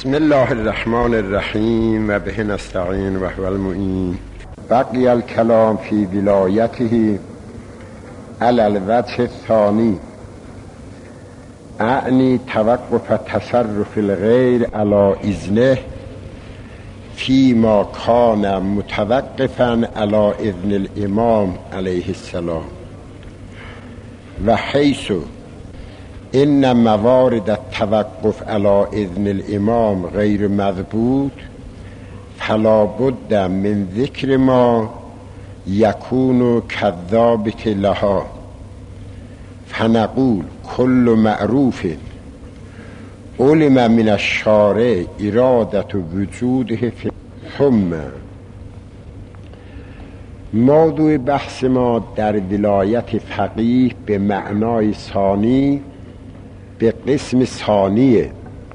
بسم الله الرحمن الرحیم و به نستعین و هو المعین. بقی الکلام فی ولایته علی الوجه الثانی، اعنی توقف تصرف الغیر علی اذنه فی ما کان متوقفا علی اذن الامام علیه السلام، و حیث ان موارد التوقف علی اذن الامام غیر مضبوط فلا بد من ذکر ما یکون کذابت لها، فنقول کل معروف علم من الشارع ارادت وجوده فی. ثم موضوع بحث ما در ولایت فقیه به معنای ثانی به قسم ثانیه.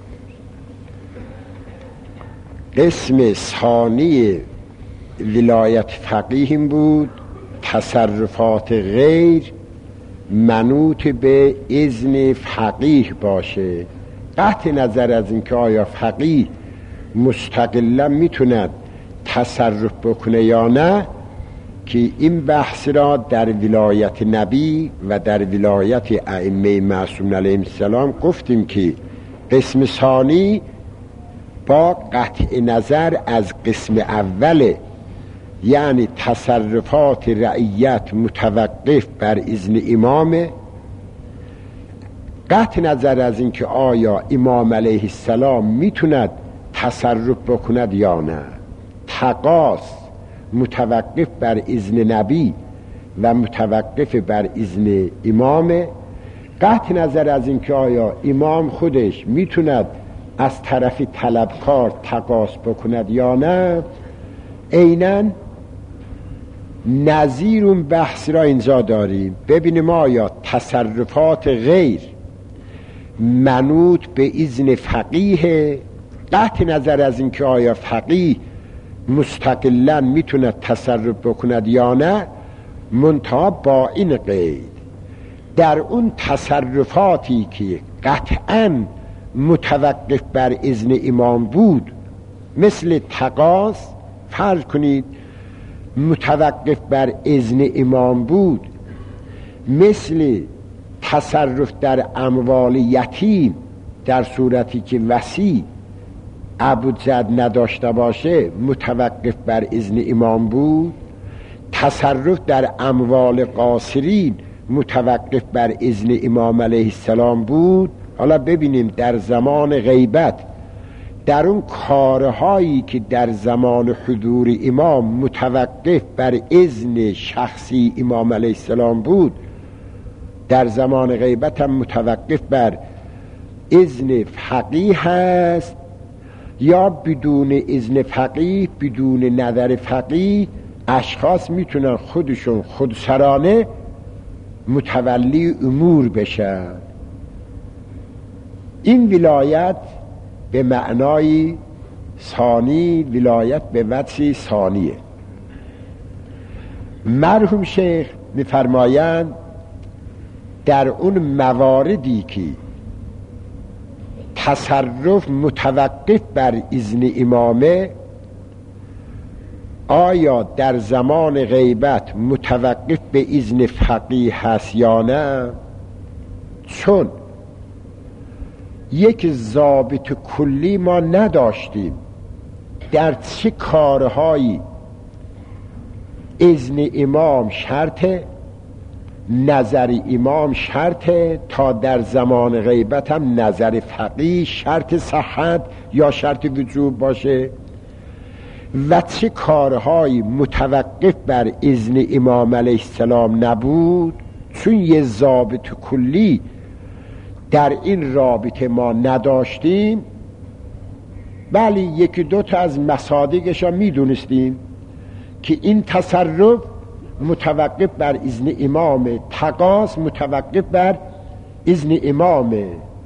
قسم ثانی ولایت فقیه این بود تصرفات غیر منوط به اذن فقیه باشه، قطع نظر از اینکه آیا فقیه مستقلا میتوند تصرف بکنه یا نه، که این بحث را در ولایت نبی و در ولایت ائمه معصومین علیهم السلام گفتیم که قسم ثانی با قطع نظر از قسم اوله، یعنی تصرفات رعیت متوقف بر اذن امامه، قطع نظر از اینکه آیا امام علیه السلام میتوند تصرف بکند یا نه، تقاص متوقف بر اذن نبی و متوقف بر اذن امامه، قطع نظر از اینکه آیا امام خودش میتوند از طرف طلبکار تقاص بکند یا نه. عیناً نظیر اون بحث را اینجا داریم، ببینیم آیا تصرفات غیر منوط به اذن فقیه، قطع نظر از اینکه آیا فقیه مستقلا میتونه تصرف بکند یا نه، منتها با این قید در اون تصرفاتی که قطعا متوقف بر اذن امام بود، مثل تقاص، فرض کنید متوقف بر اذن امام بود، مثل تصرف در اموال یتیم در صورتی که وصی ابوجد نداشته باشه متوقف بر اذن امام بود، تصرف در اموال قاصرین متوقف بر اذن امام علیه السلام بود. حالا ببینیم در زمان غیبت در اون کارهایی که در زمان حضور امام متوقف بر اذن شخصی امام علیه السلام بود، در زمان غیبت هم متوقف بر اذن فقیه هست، یا بدون اذن فقیه، بدون نظر فقیه، اشخاص میتونن خودشون خودسرانه متولی امور بشن. این ولایت به معنای ثانی، ولایت به وجه ثانیه. مرحوم شیخ میفرمایند در اون مواردی که تصرف متوقف بر اذن امامه، آیا در زمان غیبت متوقف به اذن فقیه هست یا نه؟ چون یک ضابط کلی ما نداشتیم در چه کارهایی اذن امام شرطه، نظر امام شرطه، تا در زمان غیبت هم نظر فقیه شرط صحت یا شرط وجوب باشه، و چه کارهایی متوقف بر اذن امام علیه السلام نبود. چون یه ضابط کلی در این رابطه ما نداشتیم، بلی یکی دو تا از مصادیقش را میدونستیم که این تصرف متوقف بر اذن امامه، تقاص متوقف بر اذن امامه،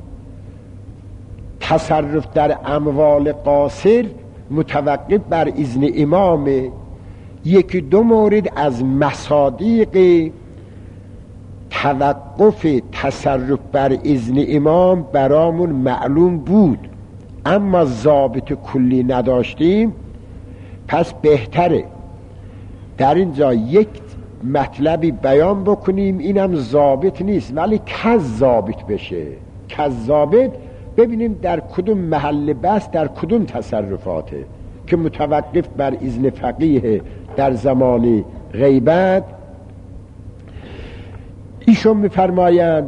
تصرف در اموال قاصر متوقف بر اذن امامه. یکی دو مورد از مصادیق توقف تصرف بر اذن امام برامون معلوم بود، اما ضابط کلی نداشتیم، پس بهتره در اینجا یک مطلبی بیان بکنیم، اینم ضابط نیست ولی کذابط بشه. کذابط ببینیم در کدوم محل بس، در کدوم تصرفاته که متوقف بر اذن فقیه در زمان غیبت. ایشون میفرمایند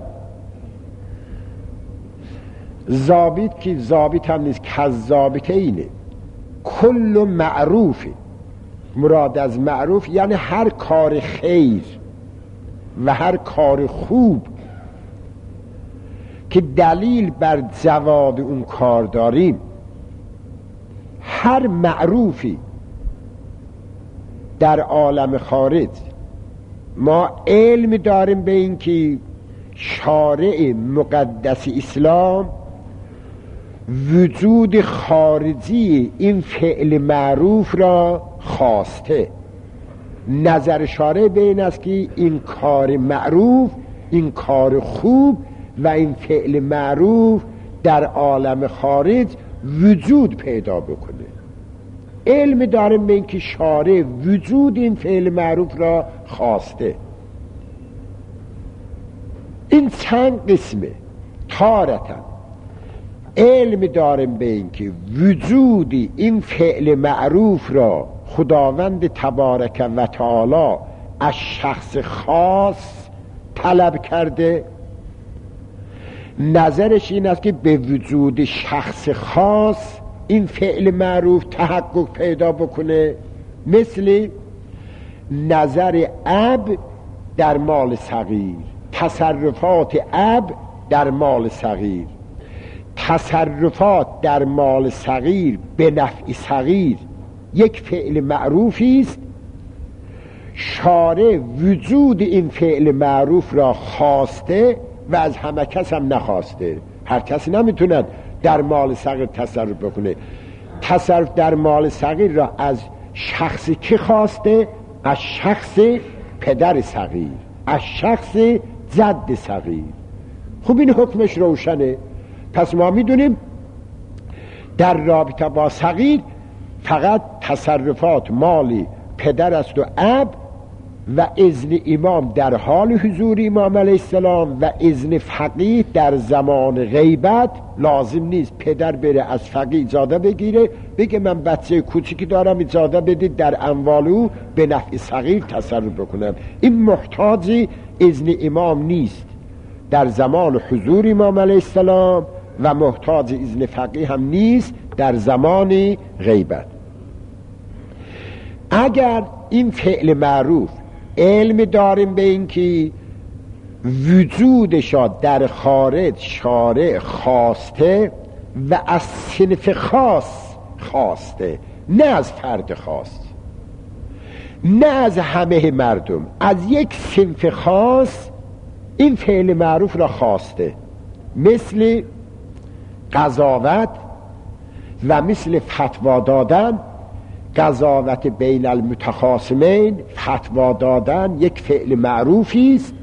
ضابط که ضابط هم نیست، کذابط اینه کل معروفه. مراد از معروف یعنی هر کار خیر و هر کار خوب که دلیل بر جواب اون کار داریم. هر معروفی در عالم خارج ما علم داریم به این که شارع مقدس اسلام وجود خارجی این فعل معروف را خواسته. نظر شارع به این است که این کار معروف، این کار خوب و این فعل معروف در عالم خارج وجود پیدا بکنه. علم داریم به این که شارع وجود این فعل معروف را خواسته. این چند قسمه. تارتا علم داریم به این که وجودی این فعل معروف را خداوند تبارک و تعالی از شخص خاص طلب کرده. نظرش این است که به وجود شخص خاص این فعل معروف تحقق پیدا بکنه، مثل نظر اب در مال صغیر، تصرفات اب در مال صغیر. تصرفات در مال صغیر به نفع صغیر یک فعل معروفی است. شارع وجود این فعل معروف را خواسته و از همه کس هم نخواسته. هر کسی نمیتوند در مال صغیر تصرف بکنه. تصرف در مال صغیر را از شخصی که خواسته؟ از شخص پدر صغیر، از شخص جد صغیر. خب این حکمش روشنه. پس ما میدونیم در رابطه با صغیر فقط تصرفات مالی پدر است و اب و اذن امام در حال حضور امام علیه السلام و اذن فقیه در زمان غیبت لازم نیست. پدر بره از فقیه اجازه بگیره بگه من بچه کوچیکی دارم اجازه بدید در اموال او به نفع صغیر تصرف بکنم. این محتاج اذن امام نیست در زمان حضور امام علیه السلام و محتاج اذن فقیه هم نیست در زمان غیبت. اگر این فعل معروف علم داریم به این که وجودش در خارج شارع خواسته و از صنف خاص خواسته، نه از فرد خاص، نه از همه مردم، از یک صنف خاص این فعل معروف را خواسته، مثل قضاوت و مثل فتوا دادن. قضاوت بین المتخاصمین، فتوا دادن یک فعل معروفی است.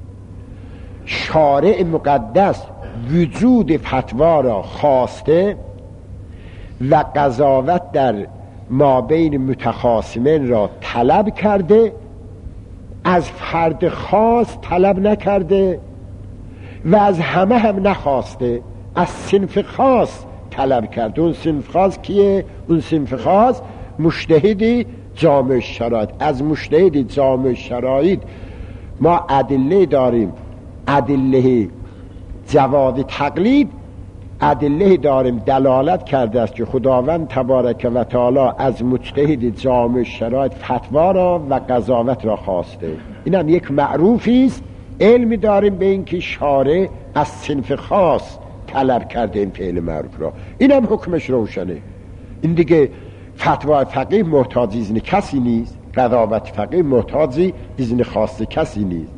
شارع مقدس وجود فتوا را خواسته و قضاوت در ما بین متخاصمین را طلب کرده، از فرد خاص طلب نکرده و از همه هم نخواسته، از صنف خاص طلب کرده. اون صنف خاص کیه؟ اون صنف خاص مجتهد جامع شرایط. از مجتهد جامع شرایط ما ادله داریم، ادله جواز تقلید، ادله داریم دلالت کرده است که خداوند تبارک و تعالی از مجتهد جامع شرایط فتوا را و قضاوت را خواسته. این هم یک معروفی است. علمی داریم به این که شارع از صنف خاص طلب کرده این فعل معروف را. این هم حکمش روشنه. این دیگه فتوا فقیه محتاج اذن کسی نیست، قضاوت فقیه محتاج اذن خاص کسی نیست.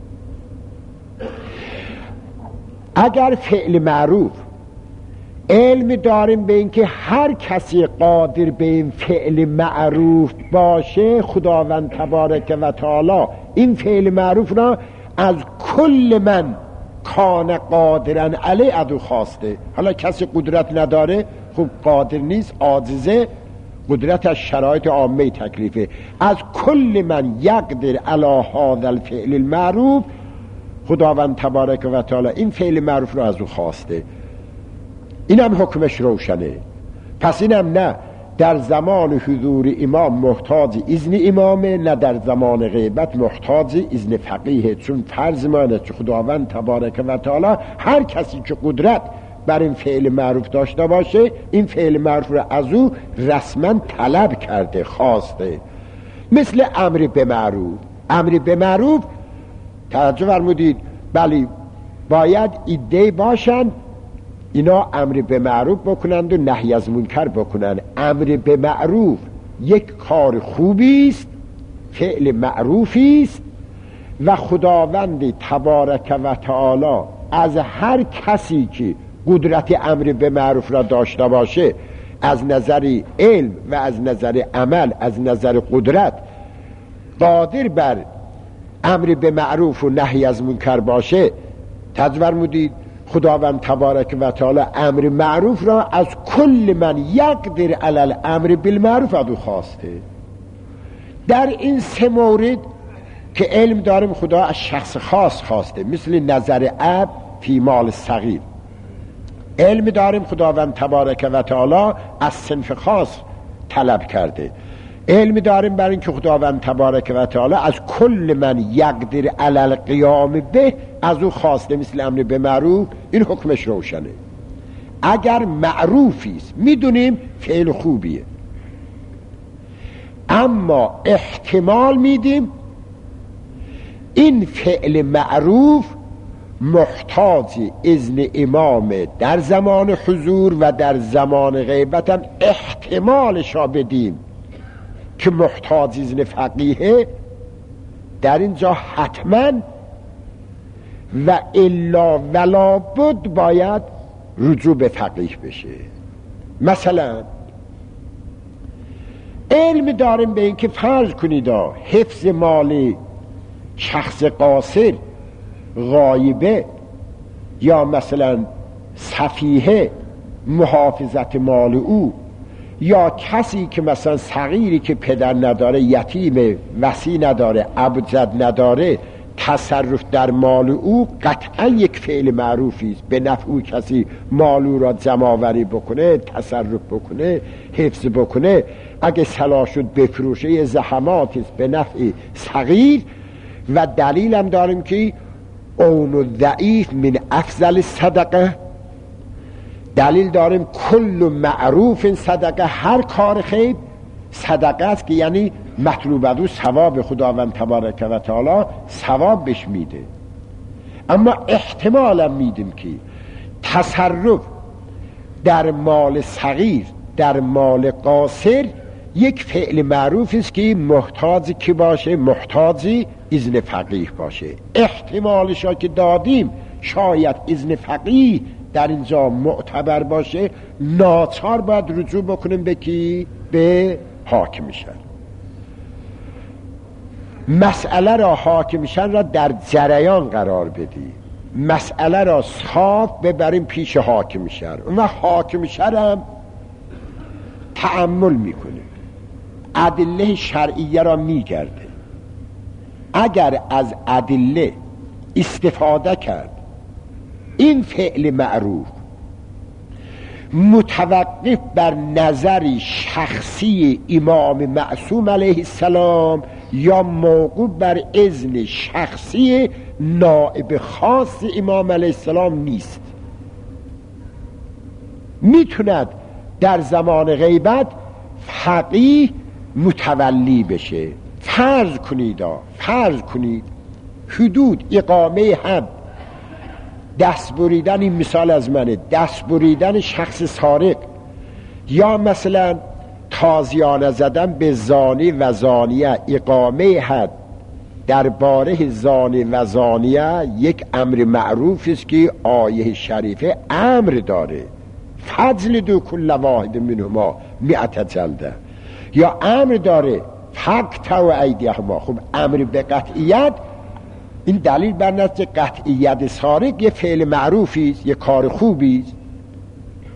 اگر فعل معروف علم داریم به این که هر کسی قادر به این فعل معروف باشه، خداوند تبارک و تعالی این فعل معروف را از کل من کان قادرن علی ادو خواسته. حالا کسی قدرت نداره، خب قادر نیست، عاجزه، قدرت از شرایط عامه تکلیفه. از کل من یقدر علی هذا الفعل المعروف، خداوند تبارک و تعالی این فعل معروف رو از او خواسته. اینم حکمش روشنه. پس اینم نه در زمان حضور امام محتاج اذن امامه، نه در زمان غیبت محتاج اذن فقیه، چون فرض مانه که خداوند تبارک و تعالی هر کسی که قدرت بر این فعل معروف داشته باشه این فعل معروف رو از او رسما طلب کرده، خواسته. مثل امر به معروف. امر به معروف توجه فرمودید، بله باید ایده باشن اینا امر به معروف بکنند و نهی از منکر بکنند. امر به معروف یک کار خوبی است، فعل معروفی است و خداوند تبارک و تعالی از هر کسی که قدرت امر به معروف را داشته باشه، از نظر علم و از نظر عمل، از نظر قدرت قادر بر امر به معروف و نهی از منکر باشه، تذور مودید خداوند تبارک و تعالی امر معروف را از کل من یقدر علی الامر بالمعروف ادو خواسته. در این سه مورد که علم داریم خدا از شخص خاص خواسته، مثل نظر اب فی مال صغیر. علم داریم خداوند تبارک و تعالی از صنف خاص طلب کرده. علم داریم برای اینکه خداوند تبارک و تعالی از کل من یقدر علی القیام به از او خواسته، مثل امر به معروف. این حکمش روشنه. اگر معروفی است میدونیم فعل خوبیه، اما احتمال میدیم این فعل معروف محتاج اذن امام در زمان حضور و در زمان غیبت هم احتمالش را بدیم که محتاج اذن فقیه. در اینجا حتما و الا ولا بد باید رجوع به فقیه بشه. مثلا علم داریم به این که فرض کنید حفظ مال شخص قاصر، غایبه یا مثلا سفیه، محافظت مال او، یا کسی که مثلا صغیری که پدر نداره، یتیم، وصی نداره، ابجد نداره، تصرف در مال او قطعا یک فعل معروفی است. به نفع او کسی مال او را جمع‌آوری بکنه، تصرف بکنه، حفظ بکنه، اگه صلاح شد بفروشه، زحمات است به نفع صغیر. و دلیل هم داریم که اون الضعیف من افضل صدقه. دلیل داریم کل معروف صدقه، هر کار خیر صدقه است که یعنی مطلوب از او ثواب خداوند تبارک و تعالی ثواب بهش میده. اما احتمالا میدیم که تصرف در مال صغیر، در مال قاصر یک فعل معروف است که محتاج کی باشه؟ محتاج اذن فقیه باشه. احتمالش را که دادیم شاید اذن فقیه در اینجا معتبر باشه، ناچار باید رجوع بکنیم به کی؟ به حاکم شهر. مسئله را حاکم شهر را در جریان قرار بدیم، مسئله را صاف ببریم پیش حاکم شهر و حاکم شهر هم تأمل میکنه، ادله شرعیه را میگرده. اگر از ادله استفاده کرد این فعل معروف متوقف بر نظر شخصی امام معصوم علیه السلام یا موقوف بر اذن شخصی نائب خاص امام علیه السلام نیست، میتوند در زمان غیبت فقیه متولی بشه. فرض کنید حدود اقامه حد، دست بریدن، این مثال از منه، دست بریدن شخص سارق، یا مثلا تازیانه زدن به زانی و زانیه، اقامه حد درباره زانی و زانیه یک امر معروف است که آیه شریفه امر داره، فضل دو کل واحد منهما 100 جلده، یا امر داره فقطعوا ایدیهما. خب امر به قطعیت، این دلیل بر نزد قطعیت سارق یه فعل معروفی است، یه کار خوبی است.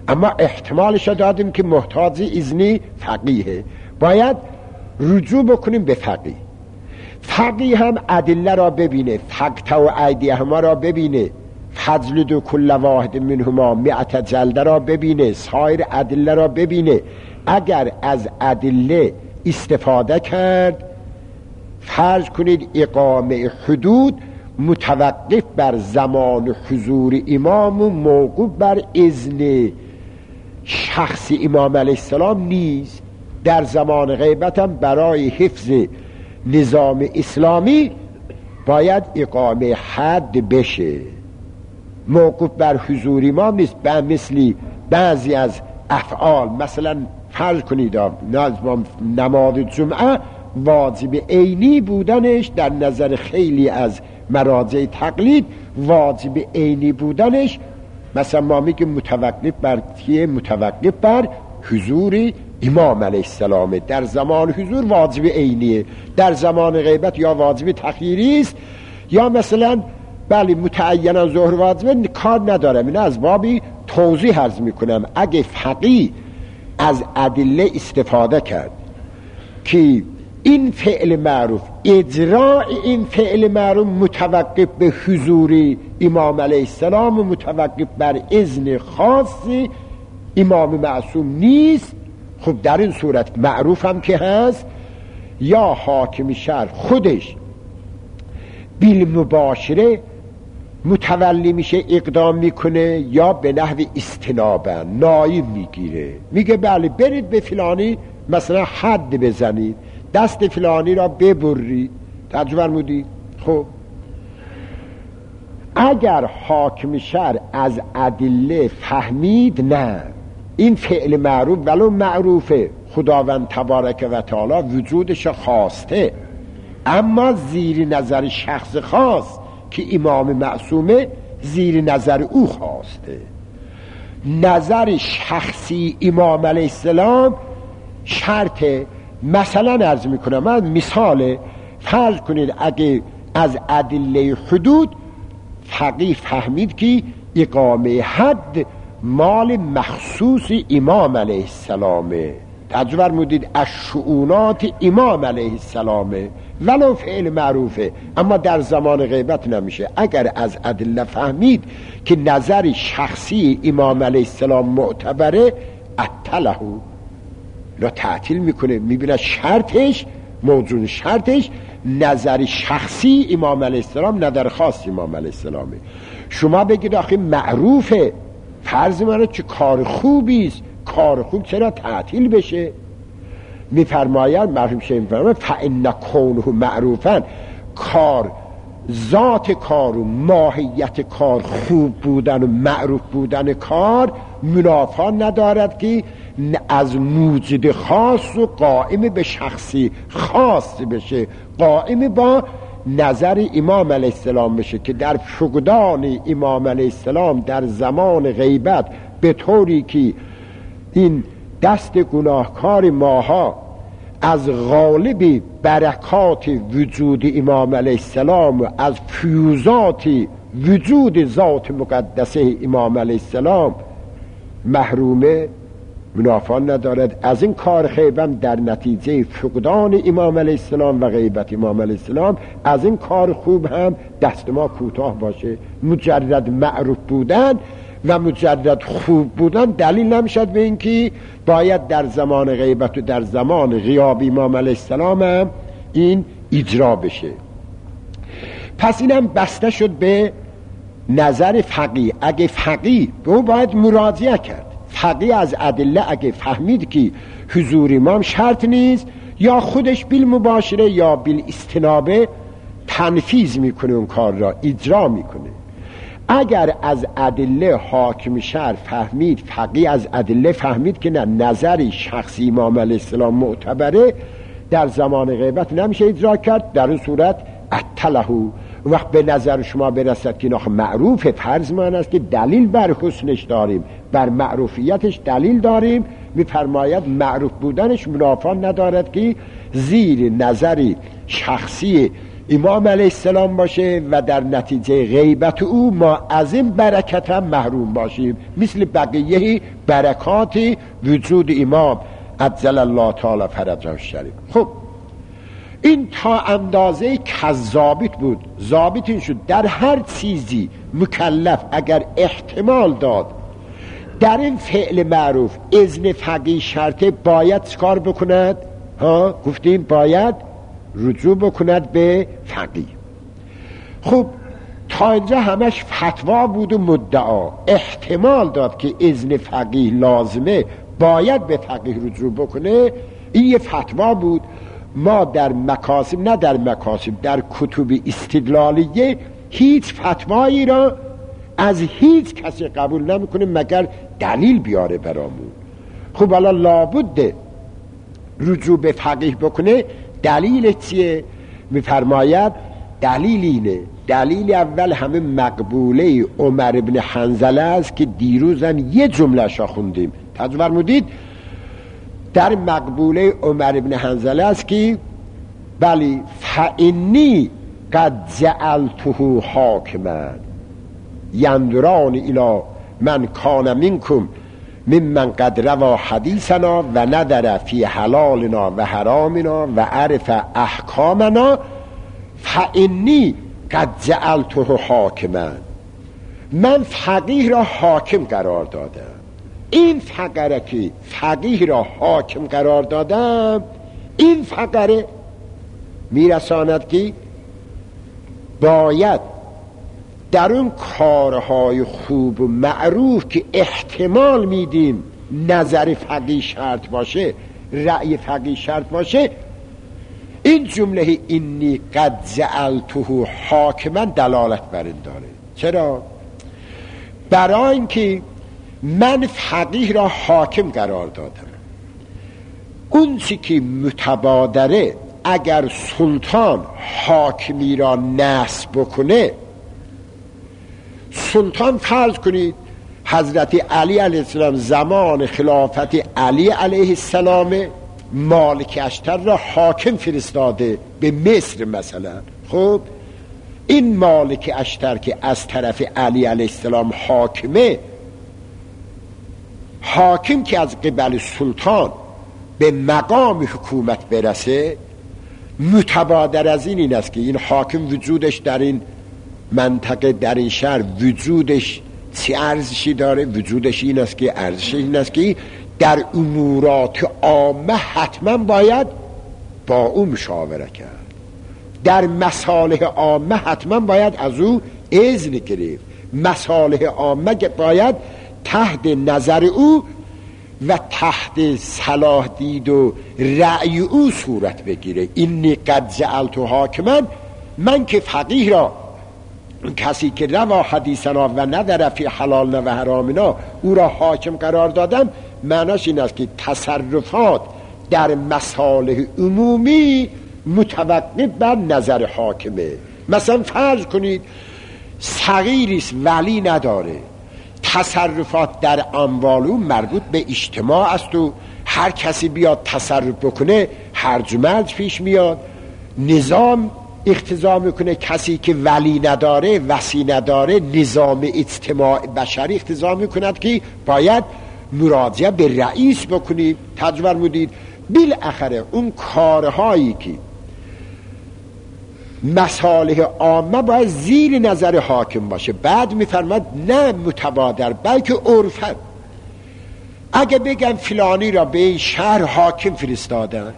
اما احتمالش دادیم که محتاج اذن فقیه، باید رجوع بکنیم به فقیه. فقیه هم ادله را ببینه، فقط و ایدیهما را ببینه، فضل دو کل واحد منهما مئت جلده را ببینه، سایر ادله را ببینه. اگر از ادله استفاده کرد، فرض کنید اقامه حدود متوقف بر زمان حضور امام و موقوف بر اذن شخص امام علیه السلام نیست. در زمان غیبت هم برای حفظ نظام اسلامی باید اقامه حد بشه، موقوف بر حضور امام نیست. به مثلی بعضی از افعال، مثلا فرض کنید نماز جمعه واجب عینی بودنش در نظر خیلی از مراجع تقلید، واجب عینی بودنش مثلا ما میگیم متوقف بر چیه؟ متوقف بر حضور امام علیه السلام. در زمان حضور واجب عینیه، در زمان غیبت یا واجب تخییری است، یا مثلا بله متعینا ظهر واجبه، کار ندارم، این از بابی توضیح عرض میکنم. اگه فقیه از ادله استفاده کرد که این فعل معروف، اجراء این فعل معروف متوقف به حضور امام علیه السلام و متوقف بر اذن خاص امام معصوم نیست، خب در این صورت معروف هم که هست، یا حاکم شهر خودش بالمباشره متولی میشه، اقدام میکنه، یا به نحو استنابه نایب میگیره، میگه بله برید به فلانی مثلا حد بزنید، دست فلانی را ببرید. توجه فرمودید؟ خب اگر حاکم شهر از ادله فهمید نه این فعل معروف ولو معروفه، خداوند تبارک و تعالی وجودش خواسته، اما زیر نظر شخص خاص که امام معصومه زیر نظر او خواسته، نظر شخصی امام علیه السلام شرطه. مثلا عرض میکنم، من مثال فرض کنید اگه از ادله حدود فقیه فهمید که اقامه حد مال مخصوص امام علیه السلامه، توجه فرمودید، از شؤونات امام علیه السلامه، ولو فعل معروفه، اما در زمان غیبت نمیشه. اگر از ادله فهمید که نظر شخصی امام علیه السلام معتبره، اطلعه لا تعطیل میکنه، میبینه شرطش موضوع شرطش نظر شخصی امام علیه السلام، نظر خاص امام علیه السلامه. شما بگید آخه معروفه، فرض منه چه کار خوبی است، کار خوب چرا تعطیل بشه؟ میفرماید مرحوم شیخ میفرماید فإن کونه معروفا، کار ذات کار و ماهیت کار خوب بودن و معروف بودن کار منافا ندارد که از موجد خاص و قائم به شخصی خاص بشه، قائم با نظر امام علیه السلام بشه، که در فقدان امام علیه السلام در زمان غیبت به طوری که این دست گناهکار ماها از غالب برکات وجود امام علیه السلام و از فیوزات وجود ذات مقدسه امام علیه السلام محرومه، منافع ندارد. از این کار خیبم در نتیجه فقدان امام علیه السلام و غیبت امام علیه السلام، از این کار خوب هم دست ما کوتاه باشه. مجرد معروف بودن و مجرد خوب بودن دلیل نمیشد به این که باید در زمان غیبت و در زمان غیاب امام علیه السلام هم این اجرا بشه. پس اینم بسته شد به نظر فقیه. اگه فقیه به او باید مراجعه کرد، فقیه از ادله اگه فهمید که حضور امام شرط نیست، یا خودش بالمباشره یا بالاستنابه تنفیذ میکنه، اون کار را اجرا میکنه. اگر از ادله حاکم شهر فهمید، فقیه از ادله فهمید که نه نظر شخصی امام علیه السلام معتبره، در زمان غیبت نمیشه اجرا کرد، در اون صورت اطلعه. وقت به نظر شما برسد که نخ معروف فرض من است که دلیل بر حسنش داریم، بر معروفیتش دلیل داریم، میفرماید معروف بودنش منافع ندارد که زیر نظر شخصی امام علیه السلام باشه و در نتیجه غیبت او ما از این برکت هم محروم باشیم، مثل بقیه برکات وجود امام عجل الله تعالی فرجه الشریف. خب این تا اندازه کذابیت بود. ضابط این شد در هر چیزی مکلف اگر احتمال داد در این فعل معروف اذن فقیه شرطه، باید چکار بکند؟ گفتیم باید رجوع بکند به فقیه. خب تا اینجا همش فتوا بود و مدعا، احتمال داد که اذن فقیه لازمه، باید به فقیه رجوع بکنه. این یه فتوا بود. ما در مکاسب، نه در مکاسب، در کتب استدلالیه هیچ فتوایی را از هیچ کسی قبول نمیکنه مگر دلیل بیاره برامون. خب حالا لابد رجوع به فقیه بکنه. دلیل چیه؟ میفرماید دلیل اینه، دلیل اول همه مقبوله عمر ابن حنظله است که دیروزم یه جمله شا خوندیم. توجه فرمودید؟ در مقبوله عمر ابن حنظله است که بلی فانی قد جعلته حاکما یندران الی من کان منکم ممن قد روا حدیثنا و ندر فی حلالنا و حرامنا و عرف احکامنا فانی قد جعلته حاکما. من فقیه را حاکم قرار دادم. این فقره که فقیه را حاکم قرار دادم، این فقره میرساند که باید در اون کارهای خوب و معروف که احتمال میدیم نظر فقیه شرط باشه، رأی فقیه شرط باشه، این جمله اینی قد جعلته حاکما دلالت بر این داره. چرا؟ برای اینکه من فقیه را حاکم قرار دادم. اون چی که متبادره اگر سلطان حاکمی را نصب بکنه، سلطان فرض کنید حضرت علی علیه السلام زمان خلافت علی علیه السلام مالک اشتر را حاکم فرستاده به مصر مثلا. خب این مالک اشتر که از طرف علی علیه السلام حاکمه، حاکم که از قبل سلطان به مقام حکومت برسه، متبادر از این است که این حاکم وجودش در این منطقه، در این شهر وجودش چه ارزشی داره؟ وجودش این است که ارزش این است که در امورات عامه حتما باید با او مشاوره کرد، در مصالح عامه حتما باید از او اذن گرفت، مصالح عامه باید تحت نظر او و تحت صلاح دید و رأی او صورت بگیره. اینی قد جعلت حاکما، من که فقیه را، کسی که روا حدیثنا و ندر فی حلالنا و حرامنا، او را حاکم قرار دادم. معناش این است که تصرفات در مصالح عمومی متوقف بر نظر حاکمه. مثلا فرض کنید صغیریست ولی نداره، تصرفات در اموال او مربوط به اجتماع است و هر کسی بیاد تصرف بکنه هرج و مرج پیش میاد. نظام اقتضا میکنه کسی که ولی نداره، وصی نداره، نظام اجتماع بشری اقتضا میکند که باید مراجعه به رئیس بکنید. تجربه مودید بالاخره اون کارهایی که مصالح عامه باید زیر نظر حاکم باشه. بعد میفرماد نه متبادر بلکه عرفت. اگه بگم فلانی را به این شهر حاکم فرستادن،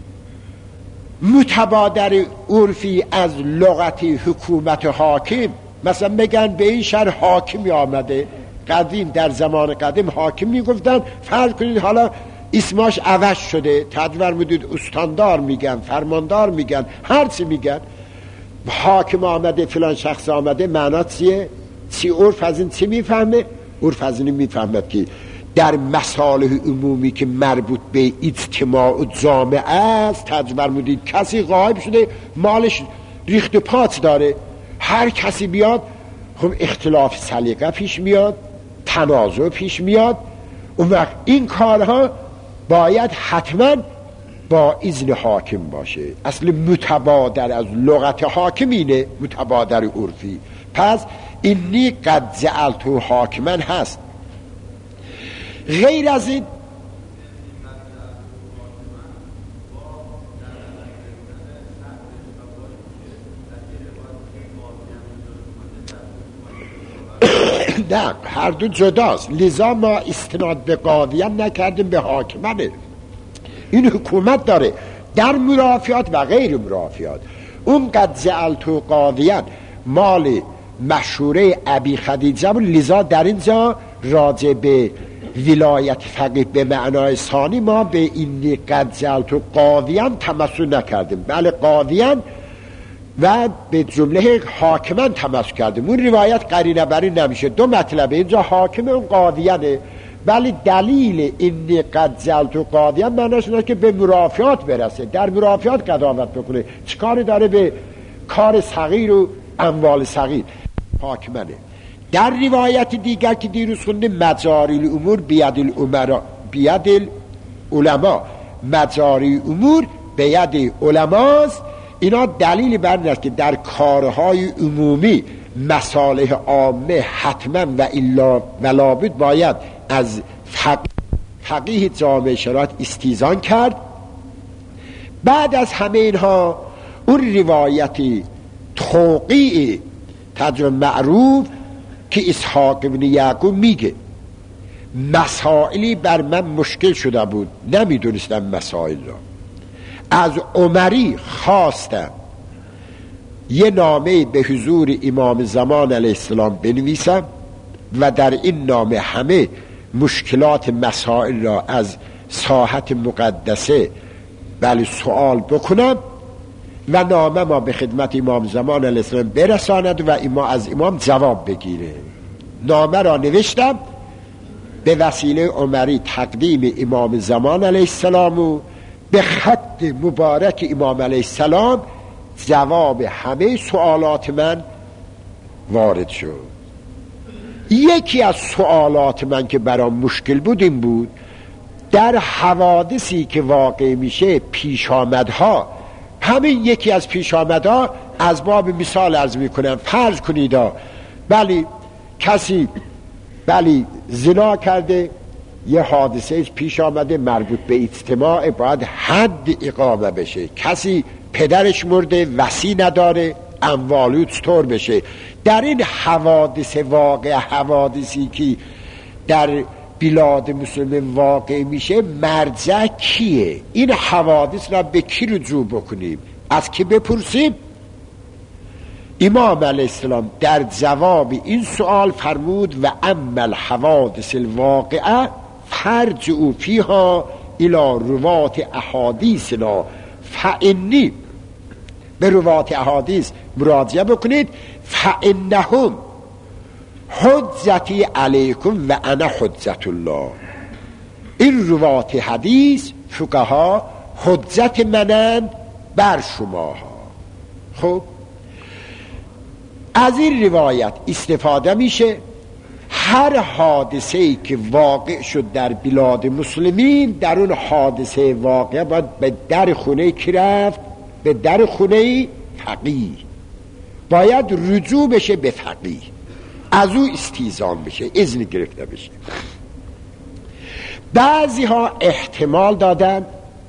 متبادر عرفی از لغت حکومت حاکم، مثلا بگن به این شهر حاکمی آمده، قدیم در زمان قدیم حاکم میگفتن، فرض کنید حالا اسمش عوض شده، تدور میدید استاندار میگن، فرماندار میگن، هر چی میگن، حاکم آمده، فلان شخص آمده. معنا چیه؟ چی عرف از این چی میفهمه؟ عرف از این میفهمد که در مصالح عمومی که مربوط به اجتماع و جامعه است، تجبر مودید کسی غایب شده، مالش ریخت پات داره، هر کسی بیاد، خب اختلاف سلیقه پیش میاد، تنازع پیش میاد. اون وقت این کارها باید حتما با اذن حاکم باشه. اصل متبادر از لغت حاکم اینه، متبادر عرفی. پس اینی قد جعلته حاکما هست. غیر از این نه، هر دو جداست. لذا ما استناد به قاضیان نکردیم، به حاکمانه. این حکومت داره در مرافعات و غیر مرافعات. اون قد جعلته قاضیان مال مشهوره ابی خدیجه بود. لذا در اینجا راجع به ولایت فقیه به معنای ثانی ما به این قد جعلته قاضیان تمثل نکردیم، بله قاضیان و به جمله حاکمان تمسک کردیم. اون روایت قرینه بر این نمیشه. دو مطلبه، اینجا حاکم اون قاضیانه، ولی دلیل این قد جعلته قاضیان معناش اینه که به مرافعات برسه، در مرافعات قضاوت بکنه. چیکاری داره به کار صغیر و اموال صغیر؟ حاکمانه. در روایت دیگر که دیروز خوندیم مجاری الامور بید العلماء، مجاری امور بید علماست. اینا دلیل بر این است که در کارهای عمومی مصالح عامه حتما و الا ولابد باید از فقیه جامعه شرایط استیزان کرد. بعد از همه اینها اون روایتی توقیع تجربه معروف که اسحاق ابن یعقوب میگه مسائلی بر من مشکل شده بود، نمیدونستم مسائل را، از عمری خواستم یه نامه به حضور امام زمان علیه السلام بنویسم و در این نامه همه مشکلات مسائل را از ساحت مقدسه بله سوال بکنم و نامه ما به خدمت امام زمان علیه السلام برساند و از امام جواب بگیره. نامه را نوشتم به وسیله عمری تقدیم امام زمان علیه السلام و به خط مبارک امام علیه السلام جواب همه سوالات من وارد شد. یکی از سوالات من که برام مشکل بود این بود، در حوادثی که واقع میشه پیش آمدها، همین یکی از پیش آمدها از باب مثال عرض میکنم، فرض کنید بلی کسی بلی زنا کرده، یه حادثه پیش آمده مربوط به اجتماع، باید حد اقامه بشه. کسی پدرش مرده، وصی نداره، اموالو چطور بشه؟ در این حوادث واقع، حوادثی که در بلاد مسلم واقع میشه، مرجع کیه؟ این حوادث را به کی رجوع بکنیم؟ از کی بپرسیم؟ امام علیه السلام در جواب این سوال فرمود و اما الحوادث الواقعه فرجعوا فیها الى روات احادیثنا فانی، به روات احادیث مراجعه بکنید، فانهم حجتی علیکم و انا حجت الله. این روات حدیث فقها حجت منند بر شماها. خب از این روایت استفاده میشه هر حادثه‌ای که واقع شد در بلاد مسلمین، در اون حادثه واقع باید به در خونه کی رفت؟ به در خونه فقیه، باید رجوع بشه به فقیه، از او استیزان بشه، اذن گرفته بشه. بعضی ها احتمال دادن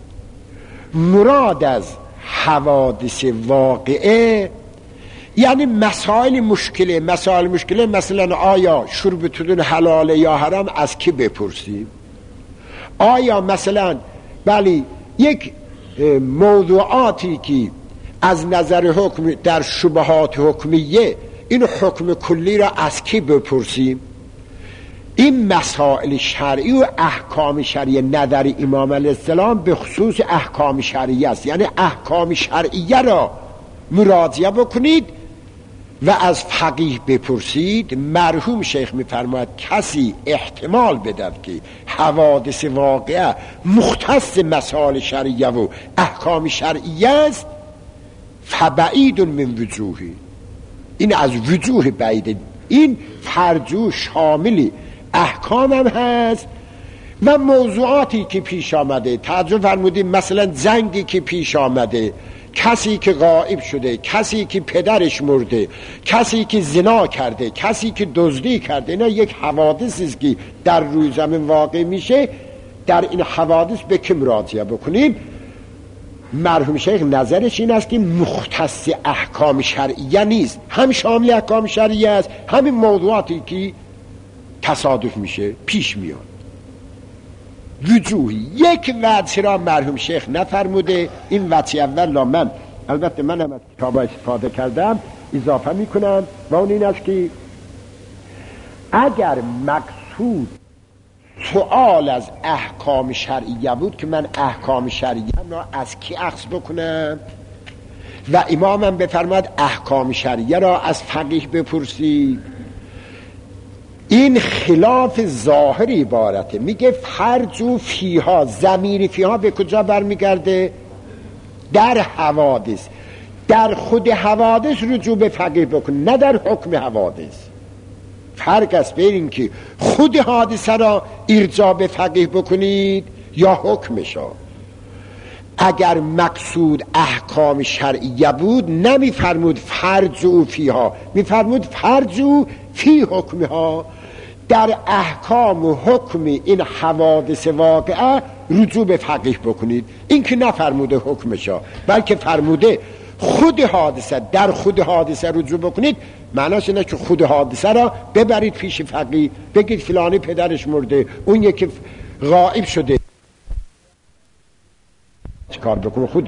مراد از حوادث واقعه یعنی مسائل مشکله. مسائل مشکله مثلا آیا شربتون حلاله یا حرام، از کی بپرسیم؟ آیا مثلا بلی یک موضوعاتی که از نظر حکم در شبهات حکمیه، این حکم کلی را از کی بپرسیم؟ این مسائل شرعی و احکام شرعی نظر امام علیه السلام به خصوص احکام شرعی است، یعنی احکام شرعیه را مراجعه بکنید و از فقیه بپرسید. مرحوم شیخ میفرماید کسی احتمال بدهد که حوادث واقعه مختص مسائل شرعیه و احکام شرعیه است، فبعید من وجوهی، این از وجوه بعید، این فرجو شاملی احکام هم هست و موضوعاتی که پیش آمده. تعجب فرمودیم مثلا زنگی که پیش آمده، کسی که غائب شده، کسی که پدرش مرده، کسی که زنا کرده، کسی که دزدی کرده، اینا یک حوادثی است که در روی زمین واقع میشه. در این حوادث به کی مراجعه بکنیم؟ مرحوم شیخ نظرش این است که مختص احکام شرعیه نیست، هم شامل احکام شرعیه است، همین موضوعاتی که تصادف میشه پیش میاد. وجوهی یک وجه را مرحوم شیخ نفرموده. این وجه اول من البته من هم از کتاب استفاده کردم اضافه میکنم و اون این است که اگر مقصود سؤال از احکام شرعیه بود که من احکام شرعیه را از کی اخذ بکنم و امامم بفرماد احکام شرعیه را از فقیه بپرسید، این خلاف ظاهر عبارته. میگه فرجو فیها، ضمیر فیها به کجا برمیگرده؟ در حوادث. در خود حوادث رجوع به فقیه بکن، نه در حکم حوادث. فرق است بین این که خود حادثه را ارجاع به فقیه بکنید یا حکمشا. اگر مقصود احکام شرعیه بود نمیفرمود فرجو فیها، میفرمود فرجو فی حکمها. در احکام و حکم این حوادث واقعه رجوع به فقیه بکنید. این که نفرموده حکمشا، بلکه فرموده خود حادثه، در خود حادثه رجوع بکنید. معناش اینه که خود حادثه را ببرید پیش فقیه، بگید فلانی پدرش مرده، اون یکی غائب شده، چیکار بکنه خود؟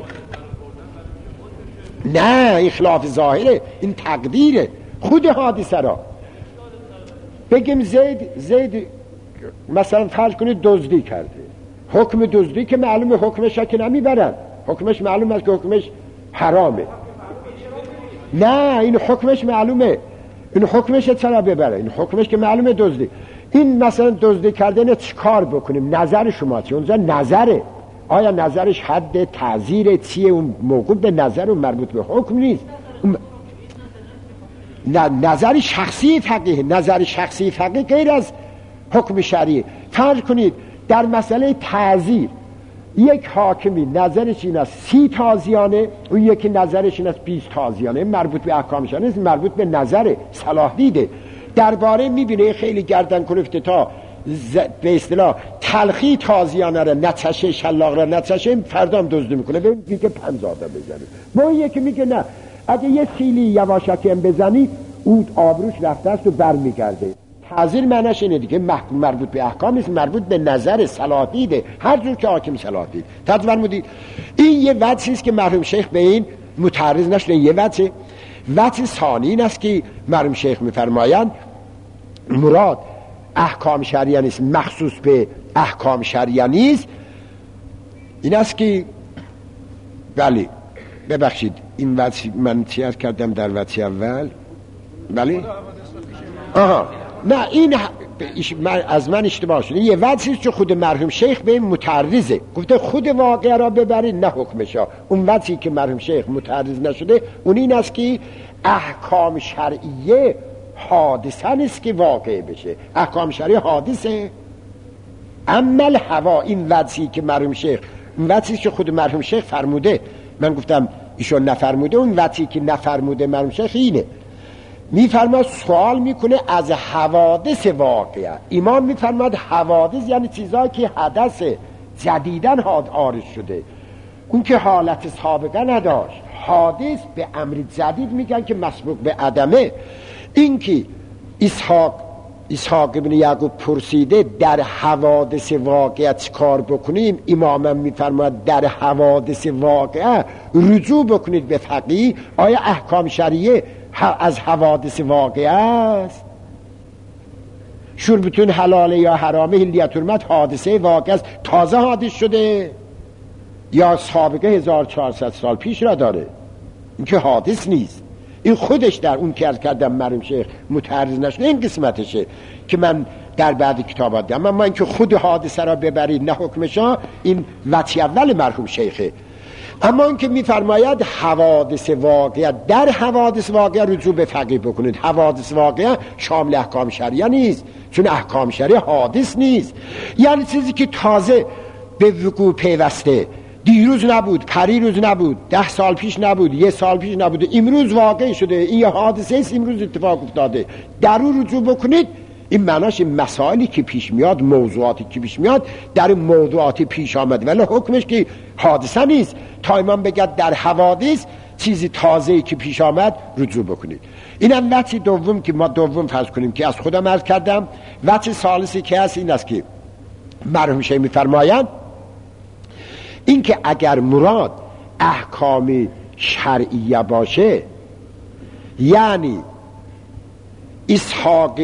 نه، این خلاف ظاهره، این تقدیره. خود حادثه را بگیم زید مثلا فرض کنید دزدی کرده، حکم دزدی که معلومه حکمش که نمیبرن، حکمش معلوم است که حکمش حرامه. نه، این حکمش معلومه، این حکمش چرا ببره؟ این حکمش که معلومه دزدی. این مثلا دزدی کرده، نه چیکار بکنیم؟ نظر شما چیه؟ اونجا نظره، آیا نظرش حد تعزیر چیه؟ اون موقوف به نظر و مربوط به حکم نیست. نظر شخصی فقیه، نظر شخصی فقیه غیر از حکم شرعی. فرض کنید در مسئله تعزیر یک حاکمی نظرش این است 30 تازیانه، اون یکی نظرش این است 20 تازیانه. مربوط به احکام شرعی نیست، مربوط به نظر صلاح دیده. درباره میبینه خیلی گردن کلفته تا به اصطلاح تلخی تازیانه را نچشه، شلاق را نچشه، فردا هم دزدی میکنه، ببین میگه 50 تا بزنه. با اون یکی میگه نه، اگه یه سیلی یواشکی هم بزنی اون آبروش رفته است و برمیگرده. تعزیر معنیش اینه دیگه، مربوط به احکام نیست، مربوط به نظر صلاح دیده، هر جور که حاکم صلاح دید. فرمودید این یه وجهی است که مرحوم شیخ به این متعرض نشده. یه وجه ثانی این است که مرحوم شیخ میفرمایند مراد احکام شرعیه نیست، مخصوص به احکام شرعیه نیست. این است که بله ببخشید این وجه من چیز کردم در وجه اول. بله آها نه، این از من اشتباه شده. یه وجهی که خود مرحوم شیخ به این متعرضه، گفته خود واقعه را ببرید نه حکمشا. اون وجهی که مرحوم شیخ متعرض نشده اون این است که احکام شرعیه حادثه نیست که واقع بشه، احکام شرعی حادثه. عمل هوا، این وجهی که مرحوم شیخ، این وجهی که خود مرحوم شیخ فرموده، من گفتم ایشون نفرموده، اون وجهی که نفرموده مرحوم شیخ اینه. میفرماد سوال میکنه از حوادث واقعه. امام میفرماد حوادث یعنی چیزایی که حدث جدیدن عارض شده، اون که حالت سابقه نداشت. حادث به امر جدید میگن که مسبوق به عدمه. این که اسحاق ابن یعقوب پرسیده در حوادث واقعه چه کار بکنیم، امامم میفرماید در حوادث واقعه رجوع بکنید به فقیه. آیا احکام شرعیه از حوادث واقعه است؟ شربتون حلاله یا حرامه، حلیت حرمت حادثه واقعه است، تازه حادث شده یا سابقه 1400 سال پیش را داره؟ این که حادث نیست. این خودش در اون که از کردم مرحوم شیخ متعرض نشده، این قسمتشه که من در بعد کتابات دیم. اما این که خود حادثه را ببرید نه حکمشا، این وجه اول مرحوم شیخه. اما این که میفرماید حوادث واقعه، در حوادث واقعه رجوع به فقیه بکنید. حوادث واقعه شامل احکام شرعیه نیست، چون احکام شرعی حادث نیست، یعنی چیزی که تازه به وقوع پیوسته، دیروز نبود، پریروز نبود، 10 سال پیش نبود، 1 سال پیش نبود، امروز واقع شده، این یه حادثه است، امروز اتفاق افتاده، در اون رجوع بکنید. این معناش این مسائلی که پیش میاد، موضوعاتی که پیش میاد، در این موضوعات پیش آمد، ولی حکمش که حادثه نیست. تا امام بگد در حوادث چیزی تازه‌ای که پیش آمد رجوع بکنید. اینم وجه دوم که ما دوم فرض کنیم که از خودم عرض کردم. وجه ثالثی که هست این است که مرحوم شیخ می‌فرمایند این که اگر مراد احکام شرعیه باشه، یعنی اسحاق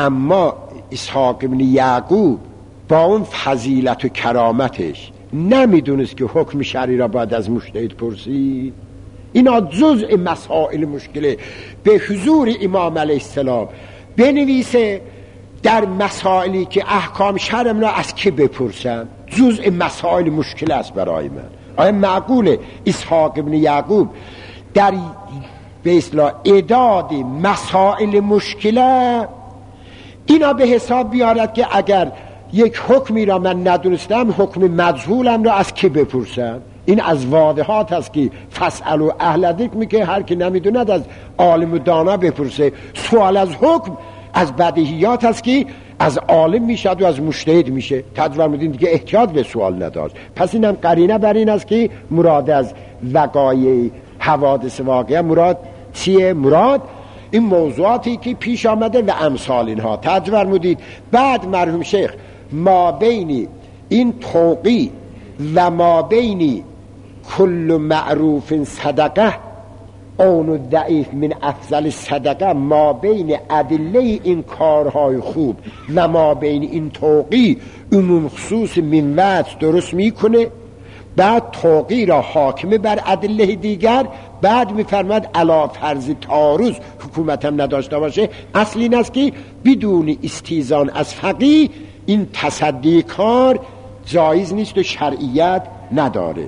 ابن یعقوب با اون فضیلت و کرامتش نمیدونست که حکم شرعی را باید از مجتهد پرسید. اینا جزء مسائل مشکله. به حضور امام علیه السلام بنویسه در مسائلی که احکام شرع را از کی بپرسم، جزء مسائل مشکل است برای من. آیا معقوله اسحاق ابن یعقوب در به اصطلاح اعداد مسائل مشکله اینا به حساب بیارد که اگر یک حکمی را من ندونستم، حکم مجهولم را از کی بپرسم؟ این از واضحات هست که فاسألوا اهل ذکر میگه هر کی نمیدوند از عالم و دانا بپرسه. سوال از حکم از بدیهیات هست که از عالم میشد و از مجتهد میشه. تجربه میدین دیگه احتیاط به سوال نداشت. پس اینم قرینه بر این است که مراد از وقایع حوادث واقعه مراد چیه؟ مراد این موضوعاتی که پیش آمده و امثال اینها. تجربه فرمودید بعد مرحوم شیخ ما بین این توقی و ما بین کل معروف صدقه اون ضعیف من افضل صدقه، ما بین ادله این کارهای خوب و ما بین این توقی عموم خصوص من وجه درست میکنه. بعد توقی را حاکمه بر ادله دیگر، بعد میفرماد علا فرض تعارض حکومت هم نداشته باشه. اصل این است که بدون استیزان از فقیه این تصدی کار جایز نیست و شرعیت نداره.